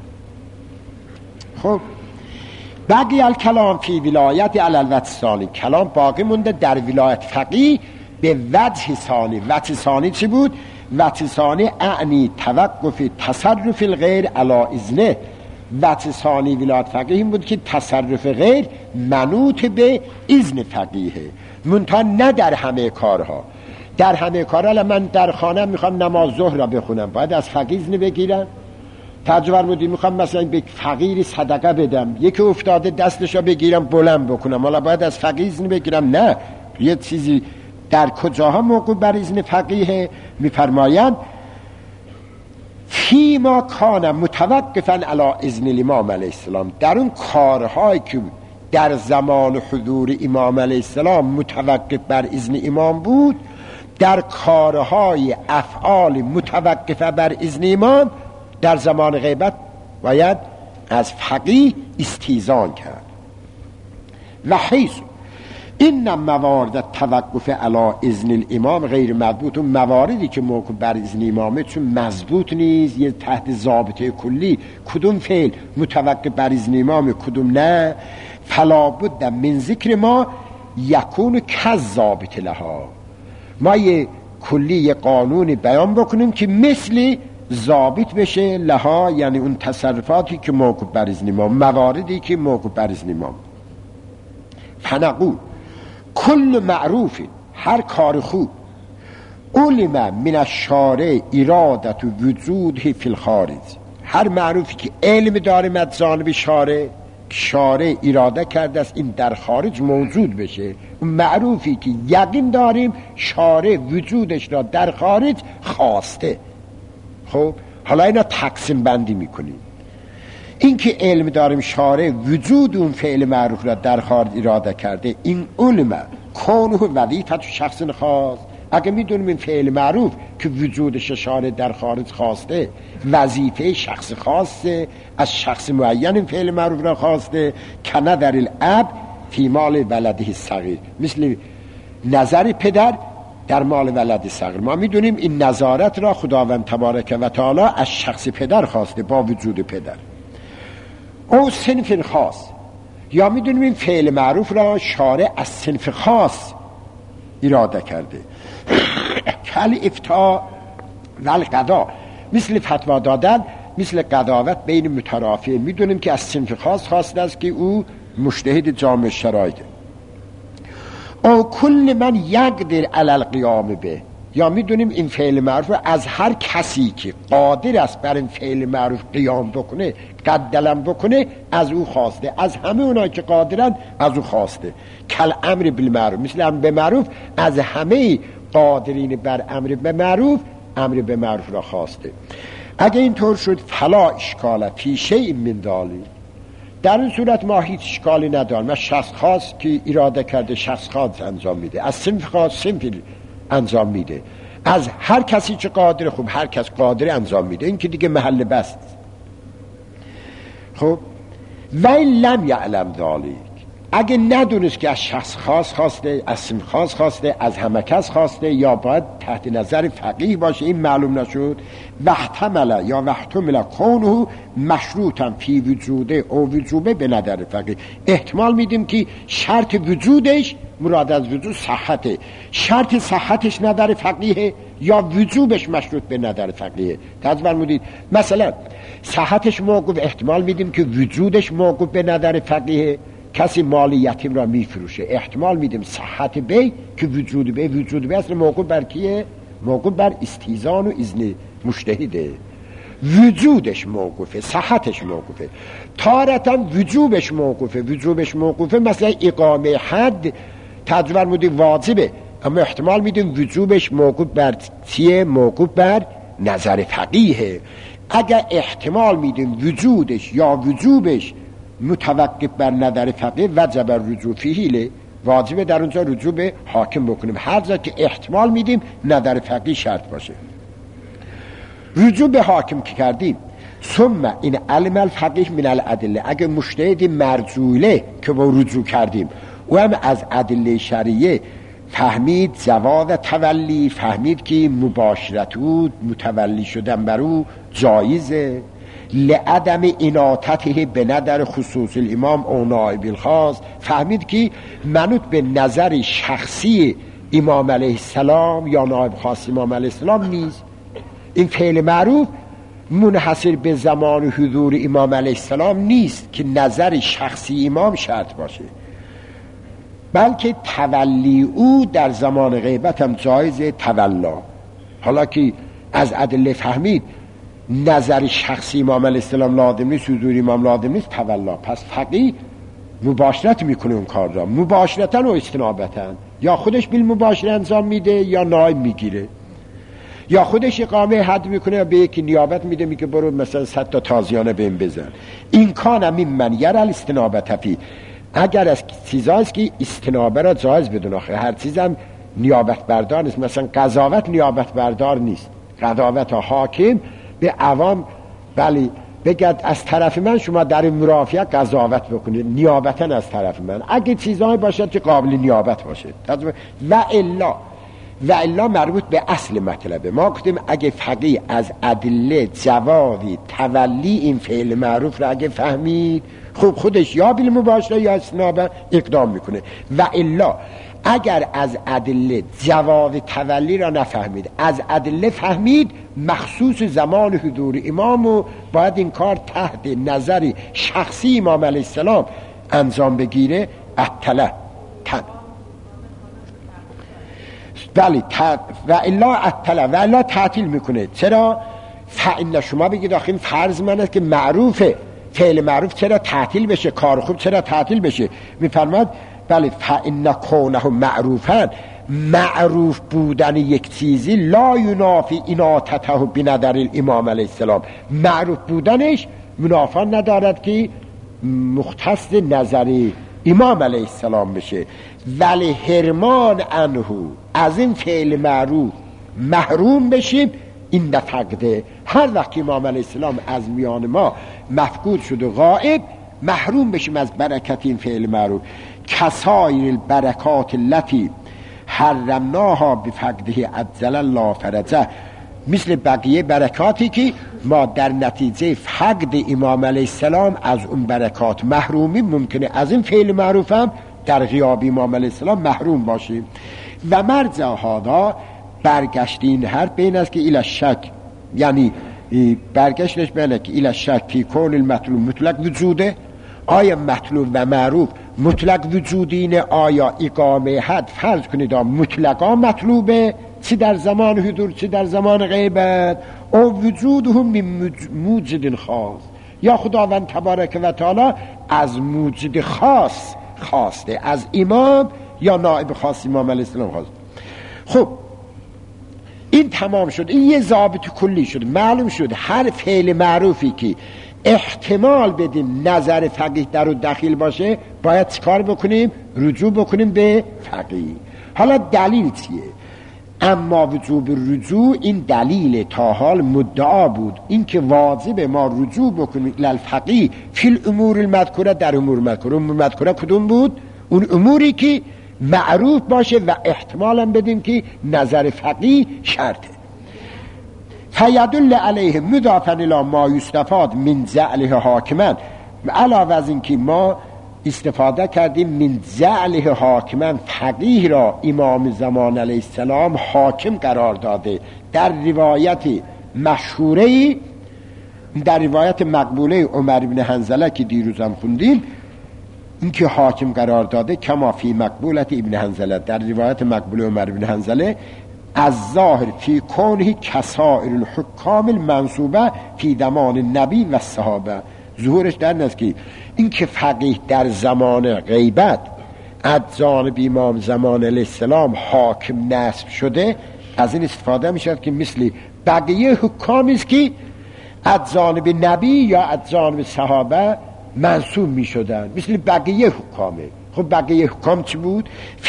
خب بقی الکلام فی ولایت علی الوجه ثانی، کلام باقی مونده در ولایت فقیه به وجه ثانی. وجه ثانی چی بود؟ وجه ثانی اعنی توقف تصرف الغیر علی اذنه. وجه ثانی ولایت فقیه این بود که تصرف غیر منوط به اذن فقیه، منتها نه در همه کارها. در همه کارها من در خانه میخوام نماز ظهر را بخونم، باید از فقیه اذن بگیرم. تجربه بودی میخوام مثلا به فقیر صدقه بدم، یکی افتاده دستشو بگیرم بلند بکنم، حالا باید از فقیه اذن بگیرم؟ نه. یه چیزی در کجاها موقوف بر اذن فقیه؟ میفرمایند فیما کان متوقفا علی اذن الامام علیه السلام، در اون کارهایی که در زمان حضور امام علیه السلام متوقف بر اذن امام بود، در کارهای افعال متوقفه بر اذن امام در زمان غیبت باید از فقیه استیزان کرد. و حیث این موارد توقف علی اذن الامام غیر مضبوط، و مواردی که موقوف بر اذن امامه چون مضبوط نیست، یه تحت ضابطه کلی کدوم فعل متوقف بر اذن امام کدوم نه، فلا بد من ذکر ما یکون کالضابط لها. ما یه کلی یه قانون بیان بکنیم که مثل ضابط بشه لها، یعنی اون تصرفاتی که موقوف بر اذن امام، مواردی که موقوف بر اذن امام. فنقول کل معروف، هر کار خوب، علم من الشارع ارادت وجوده فی الخارج، هر معروفی که علم داره از جانب شارع، شارع اراده کرده است این در خارج موجود بشه. اون معروفی که یقین داریم شارع وجودش را در خارج خواسته. خب حالا اینا تقسیم بندی میکنیم. این که علم داریم شارع وجود اون فعل معروف را در خارج اراده کرده، این علم کونه وظیفت شخص خاص. اگه میدونیم این فعل معروف که وجودش شارع در خارج خواسته، وظیفه شخص خاصه، از شخص معین این فعل معروف را خواسته، کنه در الاب فی مال ولده صغیر، مثل نظر پدر در مال ولد صغیر. ما میدونیم این نظارت را خداوند تبارک و تعالی از شخص پدر خواسته با وجود پدر. او صنف خاص، یا میدونیم این فعل معروف را شارع از صنف خاص اراده کرده. کل افتا و القضا، مثل فتوا دادن، مثل قضاوت بین مترافعه. میدونیم که از صنف خاص خواسته است که او مجتهد جامع شرایطه. او کل من یقدر علی القیام به، یا میدونیم این فعل معروف از هر کسی که قادر است بر این فعل معروف قیام بکنه، قدلم بکنه، از او خواسته. از همه اونایی که قادرن از او خواسته. کل امر بالمعروف، مثل امر به معروف از همه قادرین بر امر به معروف، امر به معروف را خواسته. اگه اینطور شد فلا اشکال فی شیء من ذلک، در این صورت ما هیچ اشکالی نداریم. از شخص خاص که اراده کرده شخص خاص انجام میده، از صنف خاص صنف انجام میده، از هر کسی که قادر، خب هر کس قادر انجام میده، این که دیگه محل بست. خب و این لم یعلم ذلک، اگه ندونست که از شخص خاص خواسته، از صنف خاص خواسته، از همه کس خواسته، یا باید تحت نظر فقیه باشه، این معلوم نشد، واحتمل یا واحتمل کونه مشروطا فی وجوده او وجوبه به نظر فقیه، احتمال میدیم که شرط وجودش مراد از وجود صحته، شرط صحتش نظر فقیه یا وجوبش مشروط به نظر فقیه. تعجب فرمودید مثلا صحتش موقوف، احتمال میدیم که وجودش موقوف به نظر فقیه. کسی مال یتیم را میفروشه، احتمال میدیم صحت بی که وجود بی، وجود بی اصلا موقوف بر کیه؟ موقوف بر استیزان و اذن مجتهده. وجودش موقوفه، صحتش موقوفه. تارتا وجوبش موقوفه، وجوبش موقوفه مثلا اقامه حد تعجب فرمودید واجبه، اما احتمال میدیم وجوبش موقوف بر چیه؟ موقوف بر نظر فقیه. اگر احتمال میدیم وجودش یا وجوبش متوقف بر نظر فقیه، وجب الرجوع فیه، واجبه در اونجا رجوع به حاکم بکنیم، هر جا که احتمال میدیم نظر فقیه شرط باشه. رجوع به حاکم که کردیم، ثم این علم الفقیه من الادله، اگه مجتهد مرجوله که با رجوع کردیم و هم از ادله شرعیه فهمید جواز تولی، فهمید که مباشرت او متولی شدن بر او جایزه، لعدم اناطته به نظر خصوص الامام او نائب الخاص، فهمید که منوط به نظر شخصی امام علیه السلام یا نائب خاص امام علیه السلام نیست. این فعل معروف منحصر به زمان حضور امام علیه السلام نیست که نظر شخصی امام شرط باشه، بلکه تولی او در زمان غیبت هم جایز تولا. حالا که از ادله فهمید نظر شخصی امام علیه السلام لازم نیست، حضور امام لازم نیست، تولا، پس فقیه مباشرت میکنه اون کار را، مباشرتن و استنابتن، یا خودش بالمباشره انجام میده یا نائب میگیره، یا خودش اقامه حد میکنه یا به یکی نیابت میده، میگه برو مثلا 100 تا تازیانه بهم بزن. این کان من من یر الاستنابت فی، اگر از چیزاست که استنابه را جایز بدون، آخه هر چیزم نیابت بردار نیست، مثلا قضاوت نیابت بردار نیست، قضاوت حاکم به عوام بله بگد از طرف من شما در مرافعه قضاوت بکنید نیابتا از طرف من، اگه چیزایی باشد که قابل نیابت باشه. و الا مربوط به اصل مطلبه. ما گفتیم اگه فقیه از ادله جوازی تولی این فعل معروف را اگه فهمید، خب خودش یا بالمباشره یا استنابه اقدام میکنه. و الا اگر از ادله جواز تولی را نفهمید، از ادله فهمید مخصوص زمان حضور امام و باید این کار تحت نظر شخصی امام علیه السلام انجام بگیره، اطلع بله و الا اطلع و الا تعطیل میکنه. چرا؟ فإن شما بگید آخه این فرض من است که معروفه، فعل معروف چرا تعطیل بشه، کار خوب چرا تعطیل بشه؟ میفرماد بله فإن کونه معروفا، معروف بودن یک چیزی لا ینافی اناطته بنظر الامام علیه السلام، معروف بودنش منافا ندارد که مختص نظر امام علیه السلام بشه. ولی حرمان عنه، از این فعل معروف محروم بشیم، این نفقده، هر وقت امام علیه السلام از میان ما مفقود شد و غائب، محروم بشیم از برکت این فعل معروف. کسایر البرکات التي حرمناها بفقده عجل الله فرجه، مثل بقیه برکاتی که ما در نتیجه فقد امام علیه السلام از اون برکات محرومیم، ممکنه از این فعل معروف هم در غیاب امام علیه السلام محروم باشیم. و مرجع هذا برگشت این حرف بین است که الی شک، یعنی برگشتش بینه که الی شک فی کون المطلوب مطلق وجوده، آیا مطلوب و معروف مطلق وجودینه، آیا اقامه حد فرض کنید مطلقا مطلوبه، چی در زمان حضور چی در زمان غیبت، او وجودهم من موجد خاص، یا خداوند تبارک و تعالی از موجد خاص خواسته، از امام یا نائب خاص امام علیه السلام خواسته. خب این تمام شد، این یه ضابط کلی شد، معلوم شد هر فعل معروفی که احتمال بدیم نظر فقیه در رو دخیل باشه باید چیکار بکنیم؟ رجوع بکنیم به فقیه. حالا دلیل چیه؟ اما وجوب رجوع این دلیل تا حال مدعا بود، این که واجب ما رجوع بکنیم للفقیه فی الامور المذکوره، در امور مذکوره. امور مذکوره کدوم بود؟ اون اموری که معروف باشه و احتمالا بدیم که نظر فقیه شرطه. فیدل علیه مضافا الی ما یستفاد من جعله حاکما، علاوه از این که ما استفاده کردیم من جعله حاکما، فقیه را امام زمان علیه السلام حاکم قرار داده. در روایت مشهوره، در روایت مقبوله عمر بن حنظله که دیروزم خوندیم، این که حاکم قرار داده کما فی مقبولت ابن حنظله، در روایت مقبوله عمر بن حنظله، از ظاهر فی کونه کسائر الحکام المنصوبه فی زمان نبی و صحابه. ظهورش در این است که این که فقیه در زمان غیبت از جانب امام زمان علیه السلام حاکم نصب شده، از این استفاده می شود که مثل بقیه حکامی است که از جانب نبی یا از جانب صحابه منصوب می شدن، مثل بقیه حکامه. خب بقیه حکام چی بود؟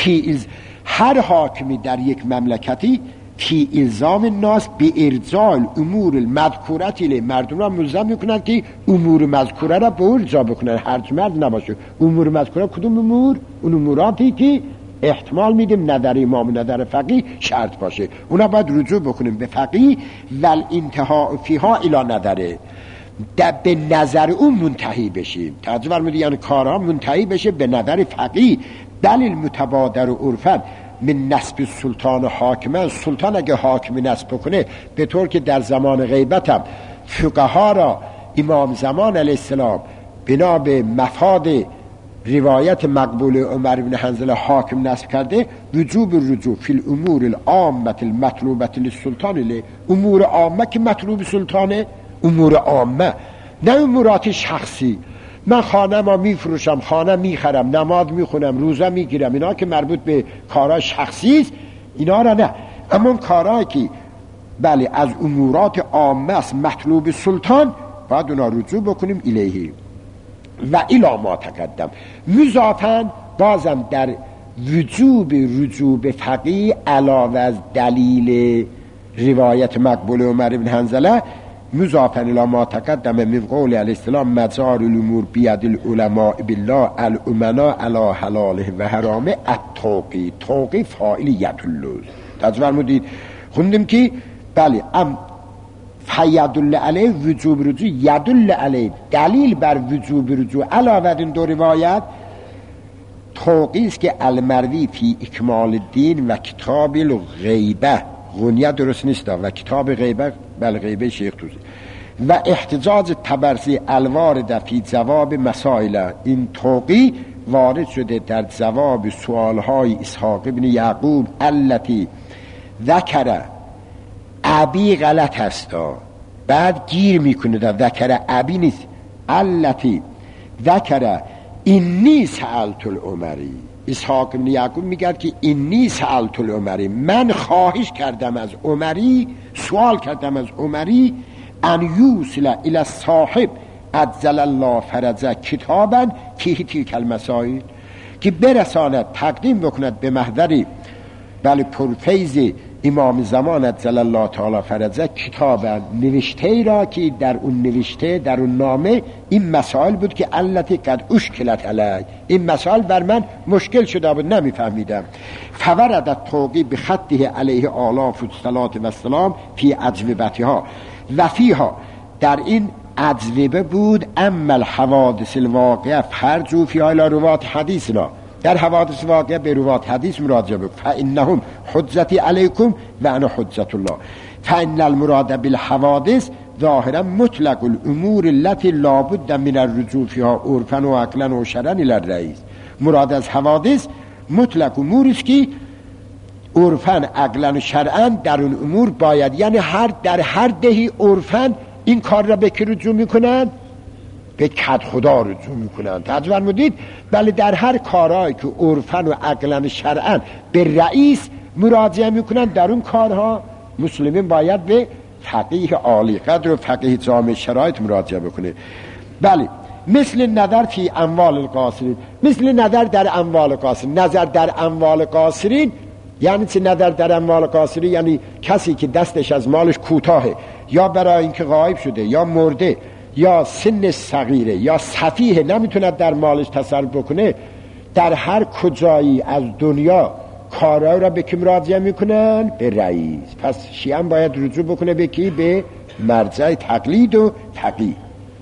هر حاکمی در یک مملکتی فی الزام الناس به ارجاع امور المذکورت الیه، مردم را ملزم میکنند که امور مذکوره را به ارجاع بکنن، هرچ مرد نباشه. امور مذکوره کدوم امور؟ اون اموراتی که احتمال میدیم نظر امام نظر فقیه شرط باشه، اونا باید رجوع بکنیم به فقیه ول انتها فیها الی نظره، به نظر اون منتهی بشیم. توجه فرمودید، یعنی کارها منتهی بشه به نظر فقیه. دلیل متبادر و عرفن من نسب سلطان حاکمه، سلطان اگه حاکمی نسب کنه، به طور که در زمان غیبت هم فقها را امام زمان علیه السلام بنا به مفاد روایت مقبول عمر بن حنظله حاکم نسب کرده، وجوب الرجوع فی الامور العامه المطلوبه للسلطان له، امور عامه که مطلوب سلطانه، امور عامه، نه امورات شخصی. من خانه ما میفروشم، خانه میخرم، نماز میخونم، روزه میگیرم، اینا که مربوط به کارهای شخصی است، اینا را نه. اما اون کارهایی که بله از امورات عامه است مطلوب سلطان، باید اونا رجوع بکنیم الیه و الی ما تقدم. مضافاً بازم در وجوب رجوع به فقیه علاوه از دلیل روایت مقبول عمر بن حنظله، مضافاً الی ما تقدم من قول علیه السلام مدار الامور بید العلماء بالله الامنا علی حلاله و حرامه التوقی، توقی فاعل یدل. تجربه فرمودید خوندیم که بله فیدل علیه وجوب رجوع، یدل علیه دلیل بر وجوب رجوع. علاوه این دو روایت توقی است که المروی فی اکمال الدین و کتاب الغیبه، غنیه درست نیست و کتاب غیبه بل غیبه شیخ توسی، و احتجاج تبرزی الوارد فی جواب مسائل، این توقی وارد شده در جواب سوالهای اسحاق ابن یعقوب التی ذکر ابی غلط هستا، بعد گیر میکنه در ذکر ابی نیست، التی ذکر اینی سألت العمری. اسحاق ابن یعقوب میگه که اینی سألت العمری، من خواهش کردم از عمری، سوال کردم از عمری، ان یوصل الی الصاحب عجل الله فرجه کتابا فیه تلک المسائل، که برساند تقدیم بکند به محضر بله پرفیض امام زمان عجل الله تعالی فرجه کتابا، نوشته را که در اون نوشته در اون نامه این مسائل بود که التی قد اشکلت علی، این مسائل بر من مشکل شده بود نمیفهمیدم. فورد التوقی بخطه علیه آلاف الصلاة و السلام فی اجوبتها و فیها، در این اجوبه بود اما الحوادث الواقعه فرجو فی الی روات حدیثنا، در حوادث واقعه به روات حدیث مراجعه بکن. فانهم حجتی علیکم و انا حجت الله. فان المراد بالحوادث ظاهرا مطلق الامور التي لا بد من الرجوع فيها عرفا و عقلا و شرعا الى الرئیس. مراد از حوادث مطلق اموری است که عرفا عقلا و شرعا در اون امور باید، یعنی در هر دهی عرفا این کار را به کی رجوع میکنن؟ به کد خدا رجوع میکنن. توجه فرمودید؟ بله، در هر کارهایی که عرفا و عقلا و شرعا به رئیس مراجعه میکنن، در اون کارها مسلمین باید به فقیه عالی قدر و فقیه جامع شرایط مراجعه بکنه. بله، مثل نظر فی اموال القاصرین، مثل نظر در اموال قاصرین. نظر در اموال قاصرین یعنی چه؟ نظر در اموال قاصرین یعنی کسی که دستش از مالش کوتاهه، یا برای اینکه غایب شده، یا مرده، یا سن صغیره، یا سفیه، نمیتونه در مالش تصرف بکنه، در هر کجایی از دنیا کارها را به کی مراجعه میکنن؟ به رئیس. پس شیعه باید رجوع بکنه به کی؟ به مرجع تقلید و فقیه.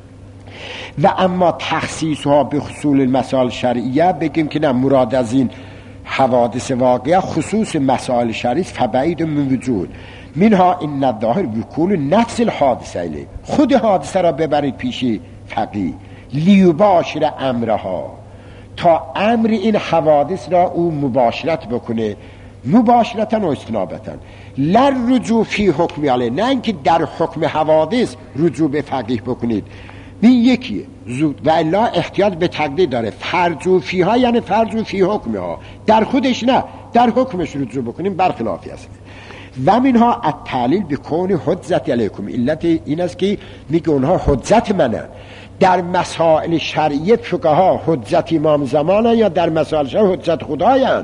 و اما تخصیصها به خصوص المسائل شرعیه، بگیم که نه، مراد از این حوادث واقعه خصوص مسائل شرعی فبعید من وجود منها این الظاهر بکول نفس الحادثه الیه. خود حادثه را ببرید پیش فقیه، لیباشر امرها، تا امر این حوادث را او مباشرت بکنه، مباشرتا و استنابتا، لر رجوع فی حکم علیه، نه اینکه در حکم حوادث رجوع به فقیه بکنید. این یکیه زود، و الا احتیاج به تقدید داره. فرجو فیها یعنی فرجو فی حکمها، در خودش نه، در حکمش رجوع بکنیم، برخلافی است. و منها التعلیل بکون حجت علیکم، علت این است که میگه اونها حجت منه. در مسائل شرعیه فقها حجت امام زمانه، یا در مسائل شرعیه حجت خدایند؟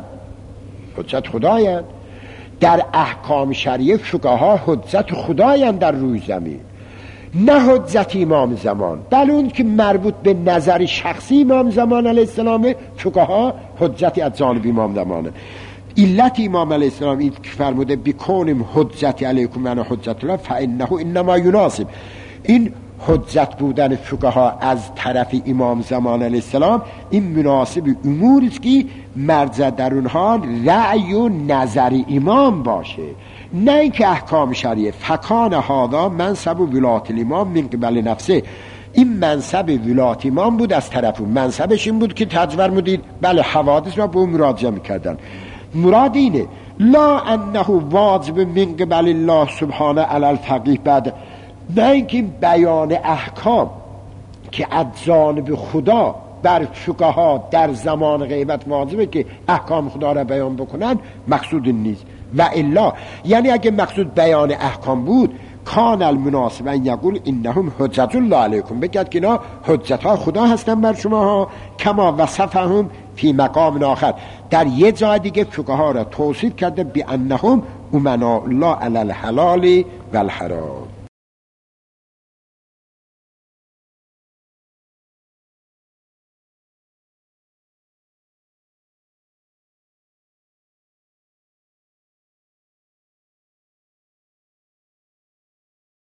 حجت خدایند. در احکام شرعیه فقها حجت خدایند در روی زمین، نه حجت امام زمان. بل اون که مربوط به نظر شخصی امام زمان علیه السلام، فقها حجتی از جانب امام زمانه. علت امام علیه السلام این که فرموده بکنیم حجت علیکم من حجت الله فانه انما یناسب، این حجت بودن فقها از طرف امام زمان علیه السلام این مناسب اموری است که مرجع در اونها رأی و نظر امام باشه، نه اینکه احکام شریعه. فکان هذا منصب ولایت الامام من قبل نفسه، این منصب ولایت امام بود از طرف اون. منصبش این بود که تجور مدید، بله، حوادث را به اون مراجعه میکردن. مراد اینه لا انه واجب من قبل الله سبحانه علی الفقیه بعد، نه اینکه بیان احکام که از جانب خدا بر فقها در زمان غیبت واجبه که احکام خدا را بیان بکنن، مقصود نیست. و الا یعنی اگه مقصود بیان احکام بود، کان المناسب ان یقول انهم حجت الله علیکم، بگید که اینا حجت ها خدا هستن بر شما ها، کما وصفهم فی مقام آخر، در یه جای دیگه فقها را توصیف کرده بانهم امناء الله علی الحلال و الحرام.